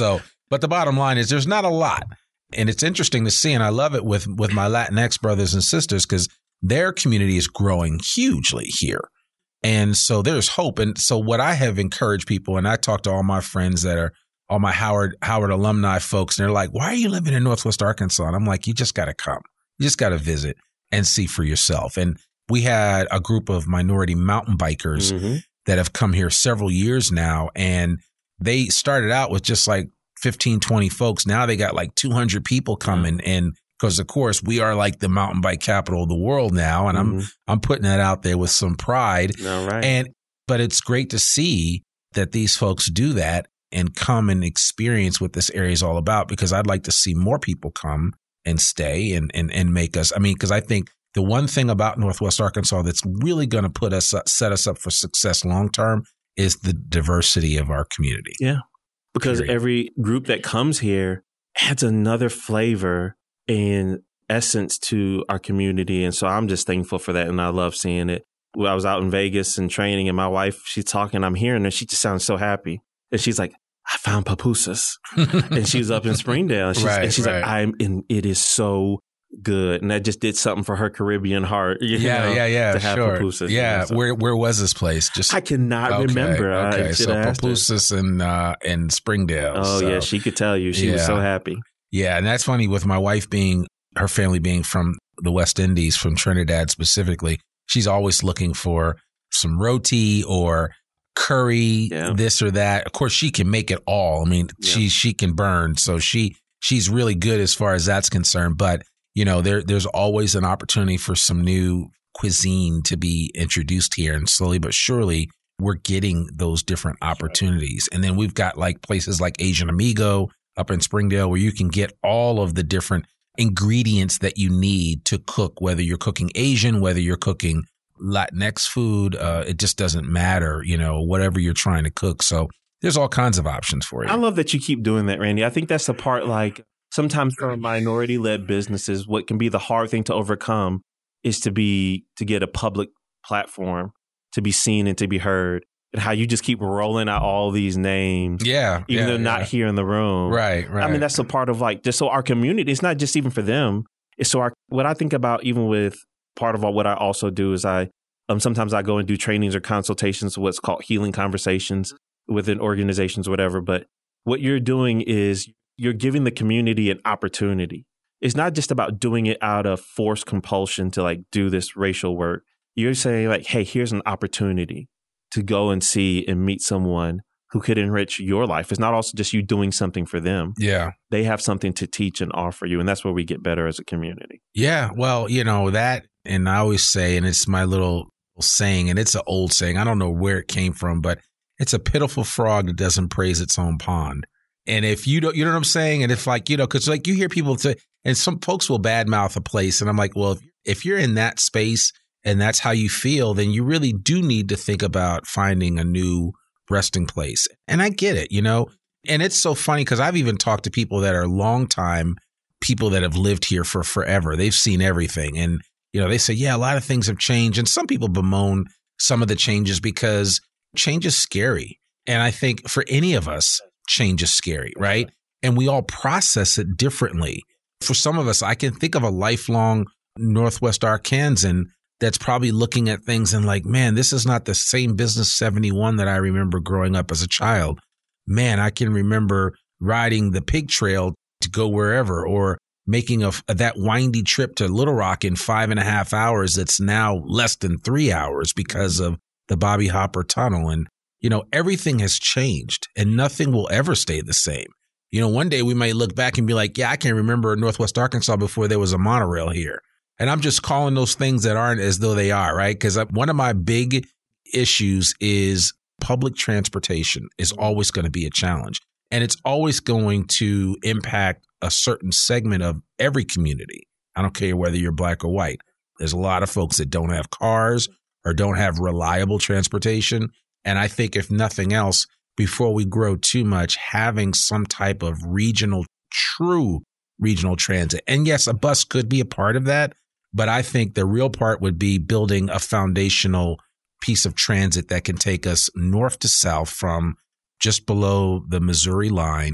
But the bottom line is there's not a lot. And it's interesting to see, and I love it with, with my Latinx brothers and sisters because their community is growing hugely here. And so there's hope. And so what I have encouraged people, and I talk to all my friends that are all my Howard Howard alumni folks, and they're like, why are you living in Northwest Arkansas? And I'm like, you just got to come. You just got to visit and see for yourself. And we had a group of minority mountain bikers mm-hmm. that have come here several years now, and they started out with just like fifteen, twenty folks. Now they got like two hundred people coming. Mm-hmm. And because, of course, we are like the mountain bike capital of the world now. And mm-hmm. I'm I'm putting that out there with some pride. All right. And but it's great to see that these folks do that and come and experience what this area is all about, because I'd like to see more people come and stay and and, and make us. I mean, because I think the one thing about Northwest Arkansas that's really going to put us up, set us up for success long term is the diversity of our community. Yeah, because Period. Every group that comes here adds another flavor and essence to our community. And so I'm just thankful for that. And I love seeing it. When I was out in Vegas and training, and my wife, she's talking, I'm hearing her. She just sounds so happy. And she's like, I found pupusas. And she was up in Springdale. And she's, right, and she's right. like, I'm in, it is so good. And that just did something for her Caribbean heart. You yeah, know, yeah, yeah. To have sure. pupusas. Yeah. You know, so. Where where was this place? Just I cannot okay, remember. Okay. I so pupusas in, uh, in Springdale. Oh, so. yeah. She could tell you. She yeah. was so happy. Yeah. And that's funny with my wife being, her family being from the West Indies, from Trinidad specifically. She's always looking for some roti or curry, yeah. this or that. Of course, she can make it all. I mean, yeah. she she can burn, so she she's really good as far as that's concerned. But you know, there there's always an opportunity for some new cuisine to be introduced here, and slowly but surely, we're getting those different opportunities. And then we've got like places like Asian Amigo up in Springdale, where you can get all of the different ingredients that you need to cook, whether you're cooking Asian, whether you're cooking Latinx food, uh, it just doesn't matter, you know, whatever you're trying to cook. So there's all kinds of options for you. I love that you keep doing that, Randy. I think that's the part, like sometimes for minority-led businesses, what can be the hard thing to overcome is to be, to get a public platform, to be seen and to be heard. And how you just keep rolling out all these names. Yeah. Even yeah, though they're yeah. not here in the room. Right, right. I mean, that's a part of like, just so our community, it's not just even for them. It's so our, what I think about even with part of what I also do is I, um, sometimes I go and do trainings or consultations, what's called healing conversations within organizations, or whatever. But what you're doing is you're giving the community an opportunity. It's not just about doing it out of forced compulsion to like do this racial work. You're saying like, hey, here's an opportunity to go and see and meet someone who could enrich your life. It's not also just you doing something for them. Yeah. They have something to teach and offer you. And that's where we get better as a community. Yeah. Well, you know, that, and I always say, and it's my little saying, and it's an old saying, I don't know where it came from, but it's a pitiful frog that doesn't praise its own pond. And if you don't, you know what I'm saying? And if like, you know, cause like you hear people say, and some folks will badmouth a place. And I'm like, well, if, if you're in that space, and that's how you feel, then you really do need to think about finding a new resting place. And I get it, you know, and it's so funny because I've even talked to people that are longtime people that have lived here for forever. They've seen everything. And, you know, they say, yeah, a lot of things have changed. And some people bemoan some of the changes because change is scary. And I think for any of us, change is scary, right? And we all process it differently. For some of us, I can think of a lifelong Northwest Arkansan that's probably looking at things and like, man, this is not the same Business seventy-one that I remember growing up as a child. Man, I can remember riding the pig trail to go wherever, or making a, that windy trip to Little Rock in five and a half hours that's now less than three hours because of the Bobby Hopper Tunnel. And, you know, everything has changed and nothing will ever stay the same. You know, one day we may look back and be like, yeah, I can remember Northwest Arkansas before there was a monorail here. And I'm just calling those things that aren't as though they are, right? Because one of my big issues is public transportation is always going to be a challenge. And it's always going to impact a certain segment of every community. I don't care whether you're black or white. There's a lot of folks that don't have cars or don't have reliable transportation. And I think if nothing else, before we grow too much, having some type of regional, true regional transit. And yes, a bus could be a part of that. But I think the real part would be building a foundational piece of transit that can take us north to south from just below the Missouri line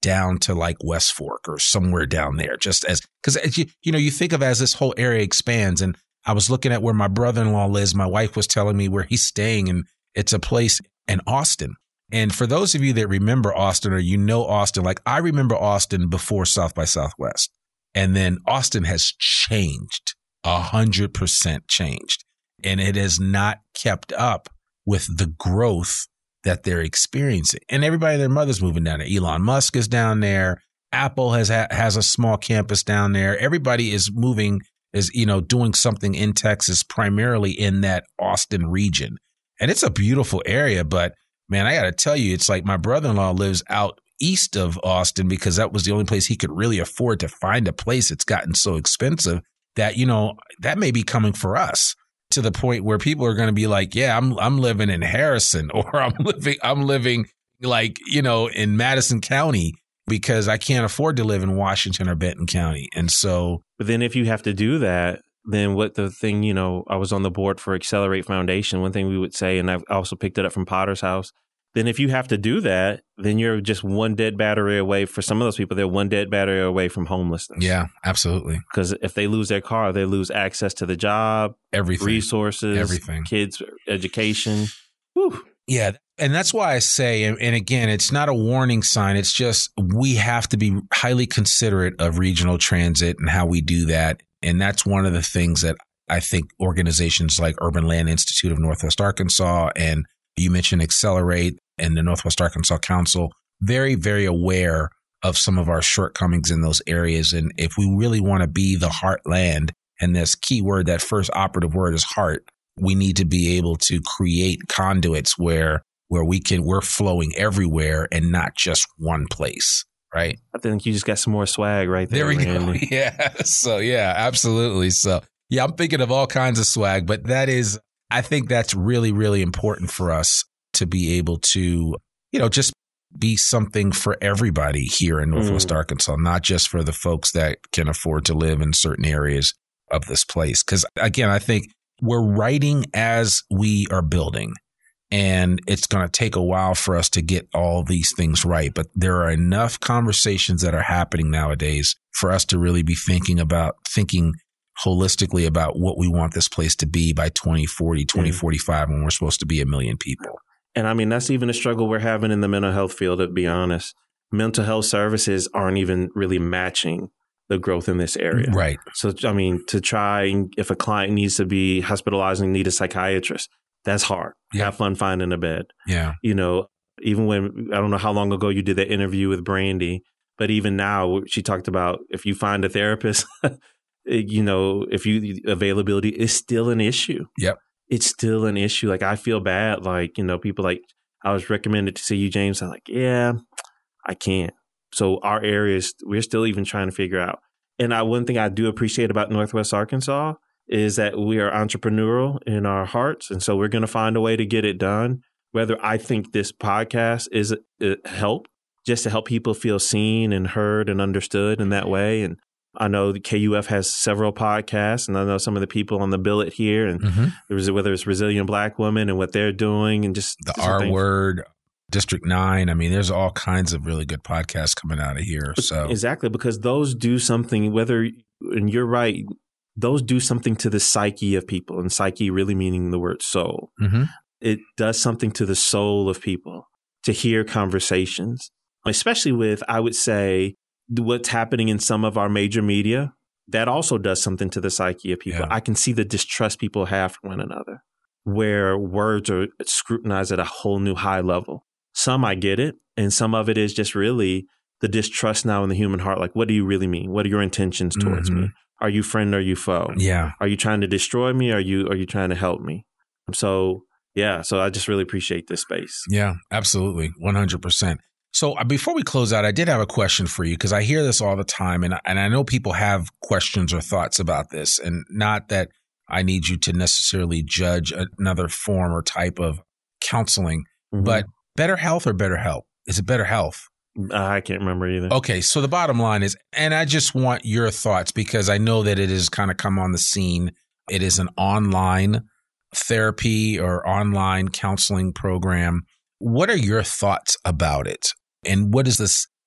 down to like West Fork or somewhere down there, just as, because you, you know, you think of as this whole area expands. And I was looking at where my brother-in-law lives. My wife was telling me where he's staying, and it's a place in Austin. And for those of you that remember Austin, or you know Austin, like I remember Austin before South by Southwest. And then Austin has changed, a hundred percent changed. And it has not kept up with the growth that they're experiencing. And everybody and their mother's moving down there. Elon Musk is down there. Apple has ha- has a small campus down there. Everybody is moving, is, you know, doing something in Texas, primarily in that Austin region. And it's a beautiful area, but man, I got to tell you, it's like my brother-in-law lives out east of Austin because that was the only place he could really afford to find a place. It's gotten so expensive that, you know, that may be coming for us to the point where people are going to be like, yeah, I'm I'm living in Harrison, or I'm living I'm living like, you know, in Madison County because I can't afford to live in Washington or Benton County. And so, but then if you have to do that, then what the thing, you know, I was on the board for Accelerate Foundation. One thing we would say, and I've also picked it up from Potter's House, then if you have to do that, then you're just one dead battery away. For some of those people, they're one dead battery away from homelessness. Yeah, absolutely. Because if they lose their car, they lose access to the job, everything, resources, everything, kids' education. Whew. Yeah. And that's why I say, and, and again, it's not a warning sign. It's just we have to be highly considerate of regional transit and how we do that. And that's one of the things that I think organizations like Urban Land Institute of Northwest Arkansas, and you mentioned Accelerate and the Northwest Arkansas Council, very, very aware of some of our shortcomings in those areas. And if we really want to be the heartland, and this key word, that first operative word is heart, we need to be able to create conduits where where we can, we're flowing everywhere and not just one place. Right. I think you just got some more swag right there. There we Randy. go. Yeah. So, yeah, absolutely. So, yeah, I'm thinking of all kinds of swag, but that is, I think that's really, really important for us to be able to, you know, just be something for everybody here in Northwest mm. Arkansas, not just for the folks that can afford to live in certain areas of this place. Because, again, I think we're writing as we are building. And it's going to take a while for us to get all these things right. But there are enough conversations that are happening nowadays for us to really be thinking about, thinking holistically about what we want this place to be by twenty forty, twenty forty-five, when we're supposed to be a million people. And I mean, that's even a struggle we're having in the mental health field, to be honest. Mental health services aren't even really matching the growth in this area. Right. So, I mean, to try, if a client needs to be hospitalized and need a psychiatrist, that's hard. Yeah. Have fun finding a bed. Yeah. You know, even when, I don't know how long ago you did that interview with Brandy, but even now she talked about if you find a therapist, you know, if you, availability is still an issue. Yep. It's still an issue. Like, I feel bad. Like, you know, people like, I was recommended to see you, James. I'm like, yeah, I can't. So our areas, we're still even trying to figure out. And I, one thing I do appreciate about Northwest Arkansas is that we are entrepreneurial in our hearts. And so we're going to find a way to get it done. Whether I think this podcast is a help, just to help people feel seen and heard and understood in that way. And I know the K U F has several podcasts, and I know some of the people on the billet here, and mm-hmm. there was, whether it's Resilient Black Women and what they're doing, and just the R Word, District Nine. I mean, there's all kinds of really good podcasts coming out of here. So exactly, because those do something. Whether, and you're right, those do something to the psyche of people, and psyche really meaning the word soul. Mm-hmm. It does something to the soul of people to hear conversations, especially with, I would say, what's happening in some of our major media. That also does something to the psyche of people. Yeah. I can see the distrust people have for one another, where words are scrutinized at a whole new high level. Some I get it, and some of it is just really the distrust now in the human heart. Like, what do you really mean? What are your intentions towards mm-hmm. me? Are you friend or are you foe? Yeah. Are you trying to destroy me? Or are you are you trying to help me? So, yeah. So I just really appreciate this space. Yeah, absolutely. one hundred percent. So uh, before we close out, I did have a question for you, because I hear this all the time, and, and I know people have questions or thoughts about this, and not that I need you to necessarily judge another form or type of counseling, mm-hmm. but better health or better help? Is it better health? I can't remember either. Okay. So the bottom line is, and I just want your thoughts, because I know that it has kind of come on the scene. It is an online therapy or online counseling program. What are your thoughts about it? And what is this?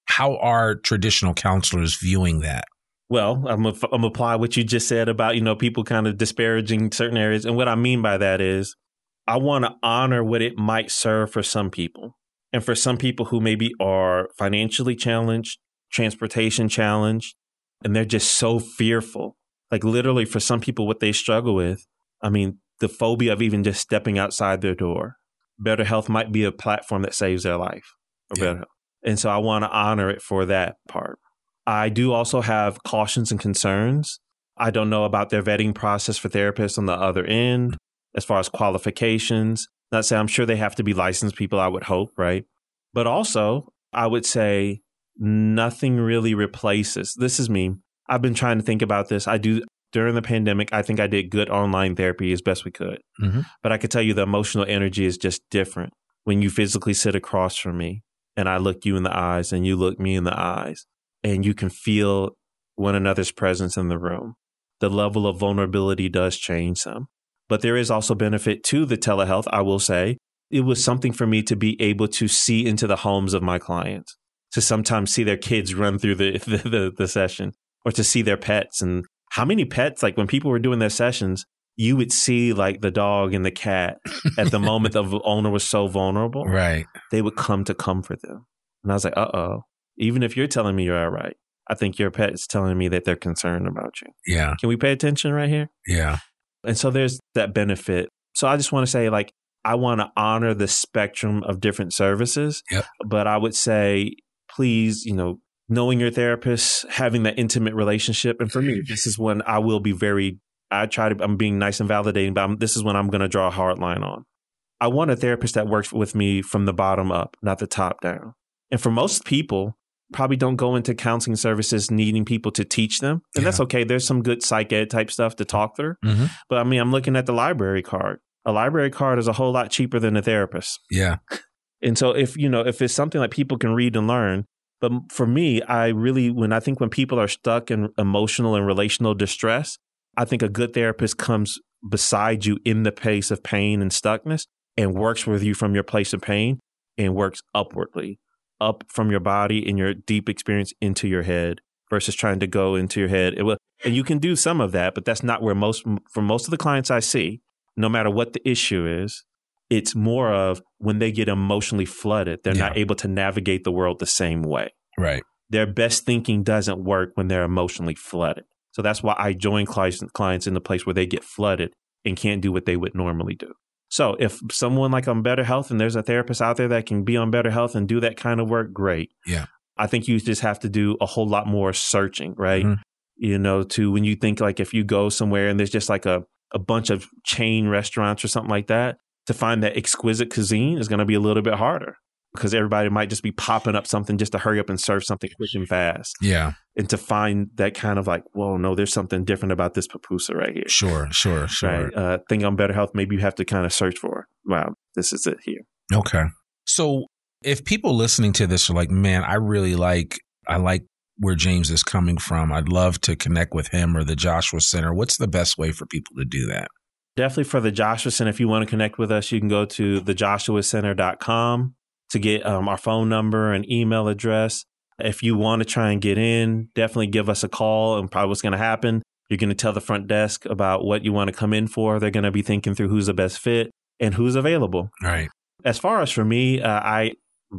How are traditional counselors viewing that? Well, I'm going to apply what you just said about, you know, people kind of disparaging certain areas. And what I mean by that is I want to honor what it might serve for some people. And for some people who maybe are financially challenged, transportation challenged, and they're just so fearful. Like literally for some people, what they struggle with, I mean, the phobia of even just stepping outside their door. Better Health might be a platform that saves their life. Or Yeah. Better Health. And so I want to honor it for that part. I do also have cautions and concerns. I don't know about their vetting process for therapists on the other end, as far as qualifications. Not saying I'm sure they have to be licensed people, I would hope, right? But also, I would say nothing really replaces. This is me. I've been trying to think about this. I do during the pandemic, I think I did good online therapy as best we could. Mm-hmm. But I could tell you the emotional energy is just different when you physically sit across from me and I look you in the eyes and you look me in the eyes and you can feel one another's presence in the room. The level of vulnerability does change some. But there is also benefit to the telehealth, I will say. It was something for me to be able to see into the homes of my clients, to sometimes see their kids run through the, the, the, the session, or to see their pets. And how many pets, like when people were doing their sessions, you would see like the dog and the cat at the moment the owner was so vulnerable. Right. They would come to comfort them. And I was like, uh-oh, even if you're telling me you're all right, I think your pet is telling me that they're concerned about you. Yeah. Can we pay attention right here? Yeah. And so there's that benefit. So I just want to say, like, I want to honor the spectrum of different services. Yep. But I would say, please, you know, knowing your therapist, having that intimate relationship. And for me, this is when I will be very, I try to, I'm being nice and validating, but I'm, this is when I'm going to draw a hard line on. I want a therapist that works with me from the bottom up, not the top down. And for most people, probably don't go into counseling services needing people to teach them. And Yeah. that's okay. There's some good psych ed type stuff to talk through. Mm-hmm. But I mean, I'm looking at the library card. A library card is a whole lot cheaper than a therapist. Yeah. And so if, you know, if it's something that people can read and learn, but for me, I really, when I think when people are stuck in emotional and relational distress, I think a good therapist comes beside you in the place of pain and stuckness and works with you from your place of pain and works upwardly, up from your body and your deep experience into your head versus trying to go into your head. It will, and you can do some of that, but that's not where most, for most of the clients I see, no matter what the issue is, it's more of when they get emotionally flooded, they're Yeah. not able to navigate the world the same way. Right. Their best thinking doesn't work when they're emotionally flooded. So that's why I join clients, clients in the place where they get flooded and can't do what they would normally do. So if someone like on Better Health and there's a therapist out there that can be on Better Health and do that kind of work, great. Yeah. I think you just have to do a whole lot more searching, right? Mhm. You know, to when you think like if you go somewhere and there's just like a, a bunch of chain restaurants or something like that, to find that exquisite cuisine is going to be a little bit harder because everybody might just be popping up something just to hurry up and serve something quick and fast. Yeah. And to find that kind of like, whoa, no, there's something different about this pupusa right here. Sure. Sure. Sure. Right. Uh, thing on Better Health, maybe you have to kind of search for, wow, this is it here. Okay. So if people listening to this are like, man, I really like, I like where James is coming from. I'd love to connect with him or the Joshua Center. What's the best way for people to do that? Definitely for the Joshua Center, if you want to connect with us, you can go to the joshua center dot com to get um, our phone number and email address. If you want to try and get in, definitely give us a call. And probably what's going to happen, you're going to tell the front desk about what you want to come in for. They're going to be thinking through who's the best fit and who's available. Right. As far as for me, uh, I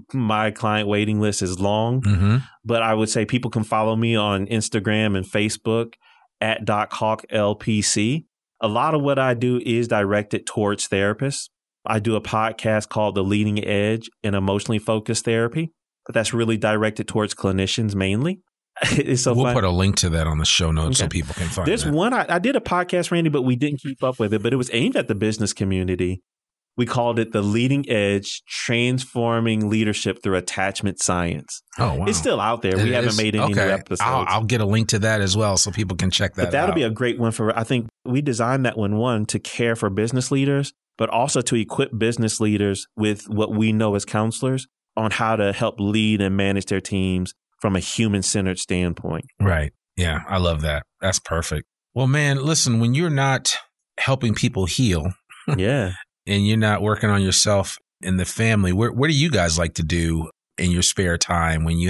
my client waiting list is long, Mm-hmm. but I would say people can follow me on Instagram and Facebook at Doc Hawk L P C. A lot of what I do is directed towards therapists. I do a podcast called The Leading Edge in Emotionally Focused Therapy, but that's really directed towards clinicians mainly. It's so We'll fun. put a link to that on the show notes so Okay. people can find There's that. one, I, I did a podcast, Randy, but we didn't keep up with it, but it was aimed at the business community. We called it The Leading Edge, Transforming Leadership Through Attachment Science. Oh, wow. It's still out there. We It haven't is? made any okay. new episodes. I'll, I'll get a link to that as well so people can check that But that'll out. be a great one for, I think we designed that one, one, to care for business leaders, but also to equip business leaders with what we know as counselors on how to help lead and manage their teams from a human-centered standpoint. Right. Yeah, I love that. That's perfect. Well, man, listen, when you're not helping people heal Yeah. and you're not working on yourself and the family, where, what do you guys like to do in your spare time when you have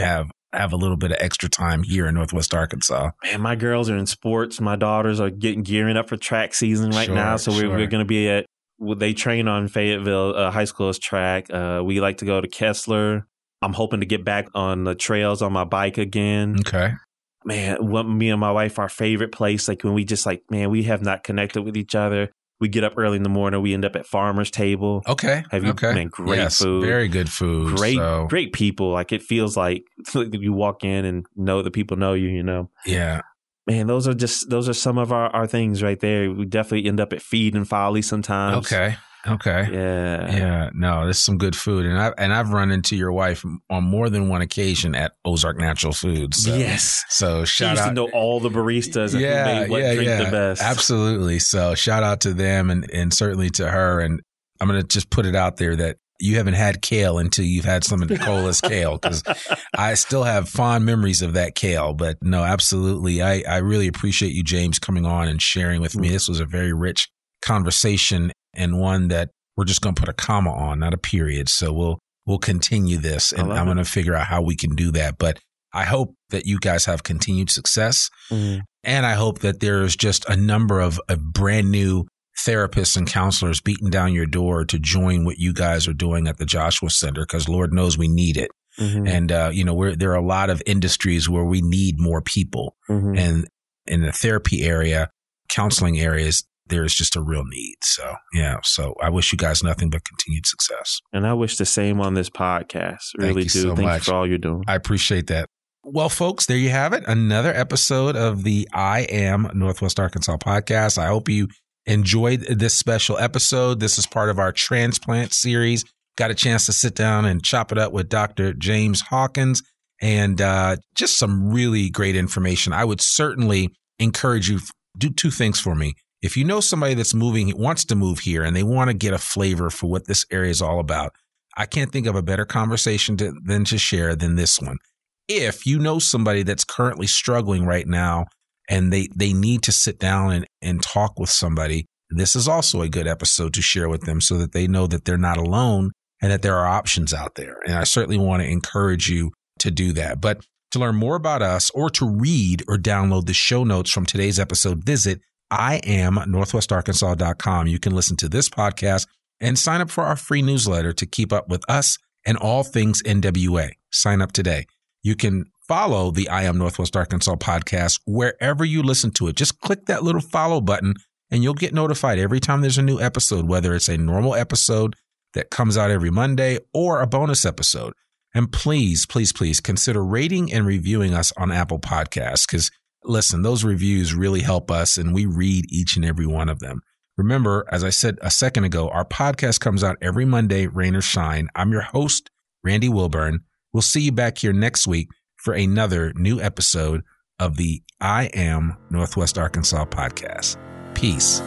have a little bit of extra time here in Northwest Arkansas? Man, my girls are in sports. My daughters are getting gearing up for track season right Sure, now. So we're, sure. we're going to be at, well, they train on Fayetteville uh, High School's track. Uh, we like to go to Kessler. I'm hoping to get back on the trails on my bike again. Okay. Man, what me and my wife, our favorite place, like when we just like, man, we have not connected with each other. We get up early in the morning. We end up at Farmer's Table. Okay. Have you, okay. man, great yes, food. Very good food. Great, so. great people. Like it feels like you walk in and know the people know you, you know. Yeah. Man, those are just, those are some of our, our things right there. We definitely end up at Feed and Folly sometimes. Okay. Okay. Yeah. Yeah. No, there's some good food. And I've, and I've run into your wife on more than one occasion at Ozark Natural Foods. So, yes. So She shout used out. to know all the baristas and yeah, who made what yeah, drink yeah. the best. Absolutely. So shout out to them and, and certainly to her. And I'm going to just put it out there that you haven't had kale until you've had some of Nicola's kale, because I still have fond memories of that kale. But no, absolutely. I, I really appreciate you, James, coming on and sharing with me. This was a very rich conversation and one that we're just going to put a comma on, not a period. So we'll we'll continue this, and I'm going to figure out how we can do that. But I hope that you guys have continued success, mm-hmm. and I hope that there's just a number of, of brand new therapists and counselors beating down your door to join what you guys are doing at the Joshua Center, because Lord knows we need it. Mm-hmm. And uh, you know, we're, there are a lot of industries where we need more people, mm-hmm. and in the therapy area, counseling areas, there is just a real need. So, yeah. So I wish you guys nothing but continued success. And I wish the same on this podcast. Really Thank do. you so Thank much. you for all you're doing. I appreciate that. Well, folks, there you have it. Another episode of the I Am Northwest Arkansas podcast. I hope you enjoyed this special episode. This is part of our transplant series. Got a chance to sit down and chop it up with Doctor James Hawkins, and uh, just some really great information. I would certainly encourage you to do two things for me. If you know somebody that's moving, wants to move here, and they want to get a flavor for what this area is all about, I can't think of a better conversation to, than to share than this one. If you know somebody that's currently struggling right now and they, they need to sit down and, and talk with somebody, this is also a good episode to share with them so that they know that they're not alone and that there are options out there. And I certainly want to encourage you to do that. But to learn more about us or to read or download the show notes from today's episode, visit I am northwest arkansas dot com. You can listen to this podcast and sign up for our free newsletter to keep up with us and all things N W A. Sign up today. You can follow the I Am Northwest Arkansas podcast wherever you listen to it. Just click that little follow button and you'll get notified every time there's a new episode, whether it's a normal episode that comes out every Monday or a bonus episode. And please, please, please consider rating and reviewing us on Apple Podcasts, because listen, those reviews really help us, and we read each and every one of them. Remember, as I said a second ago, our podcast comes out every Monday, rain or shine. I'm your host, Randy Wilburn. We'll see you back here next week for another new episode of the I Am Northwest Arkansas podcast. Peace.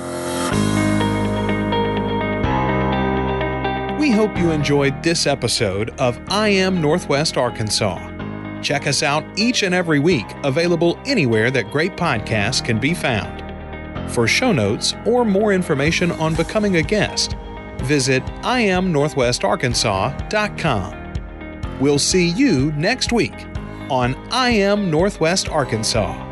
We hope you enjoyed this episode of I Am Northwest Arkansas. Check us out each and every week, available anywhere that great podcasts can be found. For show notes or more information on becoming a guest, visit I am northwest arkansas dot com. We'll see you next week on I Am Northwest Arkansas.